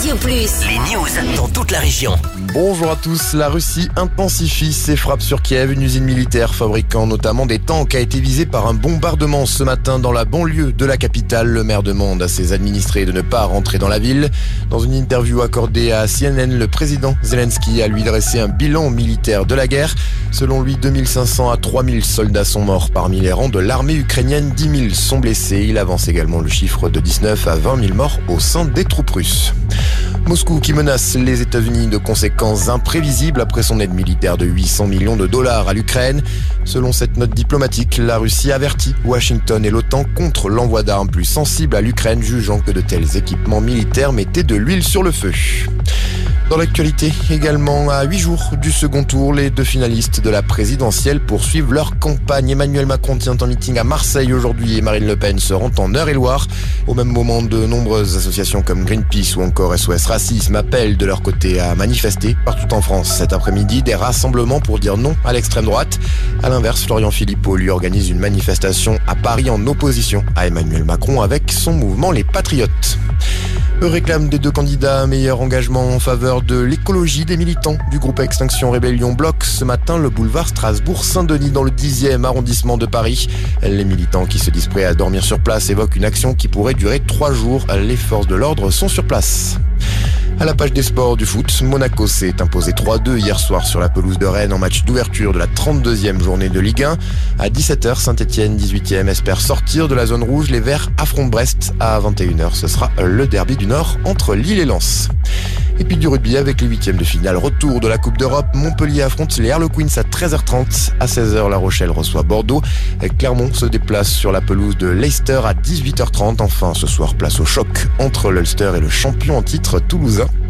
Radio Plus. Les news dans toute la région. Bonjour à tous, la Russie intensifie ses frappes sur Kiev. Une usine militaire fabriquant notamment des tanks a été visée par un bombardement ce matin dans la banlieue de la capitale. Le maire demande à ses administrés de ne pas rentrer dans la ville. Dans une interview accordée à CNN, le président Zelensky a lui dressé un bilan militaire de la guerre. Selon lui, 2500 à 3000 soldats sont morts parmi les rangs de l'armée ukrainienne, 10 000 sont blessés. Il avance également le chiffre de 19 à 20 000 morts au sein des troupes russes. Moscou qui menace les États-Unis de conséquences imprévisibles après son aide militaire de 800 millions de dollars à l'Ukraine. Selon cette note diplomatique, la Russie avertit Washington et l'OTAN contre l'envoi d'armes plus sensibles à l'Ukraine, jugeant que de tels équipements militaires mettaient de l'huile sur le feu. Dans l'actualité, également à 8 jours du second tour, les deux finalistes de la présidentielle poursuivent leur campagne. Emmanuel Macron tient un meeting à Marseille aujourd'hui et Marine Le Pen se rend en Eure-et-Loire. Au même moment, de nombreuses associations comme Greenpeace ou encore SOS Racisme appellent de leur côté à manifester partout en France. Cet après-midi, des rassemblements pour dire non à l'extrême droite. À l'inverse, Florian Philippot lui organise une manifestation à Paris en opposition à Emmanuel Macron avec son mouvement Les Patriotes. Eux réclament des deux candidats un meilleur engagement en faveur de l'écologie. Des militants du groupe Extinction Rébellion bloquent ce matin le boulevard Strasbourg-Saint-Denis dans le 10e arrondissement de Paris. Les militants qui se disent prêts à dormir sur place évoquent une action qui pourrait durer 3 jours. Les forces de l'ordre sont sur place. À la page des sports du foot, Monaco s'est imposé 3-2 hier soir sur la pelouse de Rennes en match d'ouverture de la 32e journée de Ligue 1. À 17h, Saint-Etienne, 18e, espère sortir de la zone rouge. Les Verts affrontent Brest à 21h. Ce sera le derby du Nord entre Lille et Lens. Et puis du rugby avec les 8e de finale. Retour de la Coupe d'Europe. Montpellier affronte les Harlequins à 13h30. À 16h, La Rochelle reçoit Bordeaux. Clermont se déplace sur la pelouse de Leicester à 18h30. Enfin, ce soir, place au choc entre l'Ulster et le champion en titre toulousain.